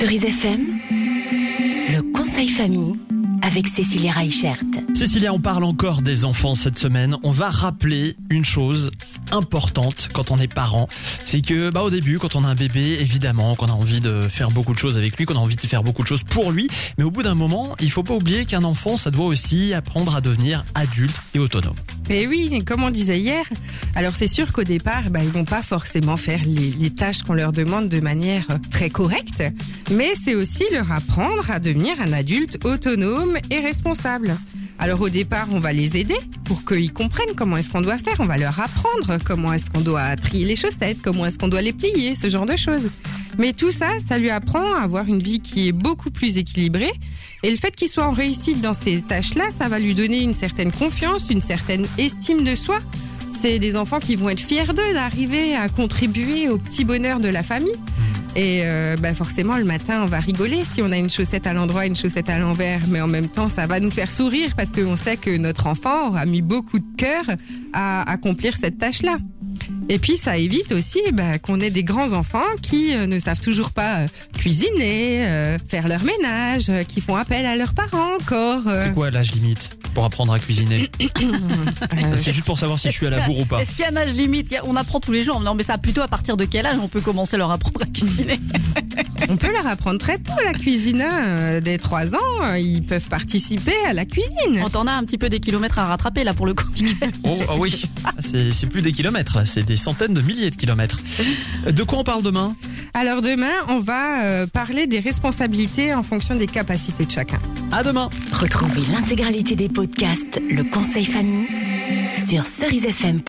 Cerise FM, le conseil famille avec Cécilia Reichert. Cécilia, on parle encore des enfants cette semaine. On va rappeler une chose importante quand on est parent. C'est que au début, quand on a un bébé, évidemment qu'on a envie de faire beaucoup de choses avec lui, qu'on a envie de faire beaucoup de choses pour lui. Mais au bout d'un moment, il faut pas oublier qu'un enfant, ça doit aussi apprendre à devenir adulte et autonome. Mais oui, comme on disait hier, alors c'est sûr qu'au départ, ils vont pas forcément faire les tâches qu'on leur demande de manière très correcte, mais c'est aussi leur apprendre à devenir un adulte autonome et responsable. Alors au départ, on va les aider pour qu'ils comprennent comment est-ce qu'on doit faire. On va leur apprendre comment est-ce qu'on doit trier les chaussettes, comment est-ce qu'on doit les plier, ce genre de choses. Mais tout ça, ça lui apprend à avoir une vie qui est beaucoup plus équilibrée. Et le fait qu'il soit en réussite dans ces tâches-là, ça va lui donner une certaine confiance, une certaine estime de soi. C'est des enfants qui vont être fiers d'eux d'arriver à contribuer au petit bonheur de la famille. Et forcément, le matin, on va rigoler si on a une chaussette à l'endroit, une chaussette à l'envers. Mais en même temps, ça va nous faire sourire parce qu'on sait que notre enfant aura mis beaucoup de cœur à accomplir cette tâche-là. Et puis, ça évite aussi qu'on ait des grands enfants qui ne savent toujours pas cuisiner, faire leur ménage, qui font appel à leurs parents encore. C'est quoi l'âge limite pour apprendre à cuisiner? C'est juste pour savoir si je suis à la bourre ou pas. Est-ce qu'il y a un âge limite? On apprend tous les jours. Non, mais ça, plutôt à partir de quel âge on peut commencer à leur apprendre à cuisiner? On peut leur apprendre très tôt la cuisine. Dès 3 ans, ils peuvent participer à la cuisine. On t'en a un petit peu des kilomètres à rattraper là pour le coup. Oh oui, c'est plus des kilomètres, là, c'est des centaines de milliers de kilomètres. De quoi on parle demain? Alors demain, on va parler des responsabilités en fonction des capacités de chacun. À demain. Retrouvez l'intégralité des podcasts Le Conseil Famille sur cerisefm.fr.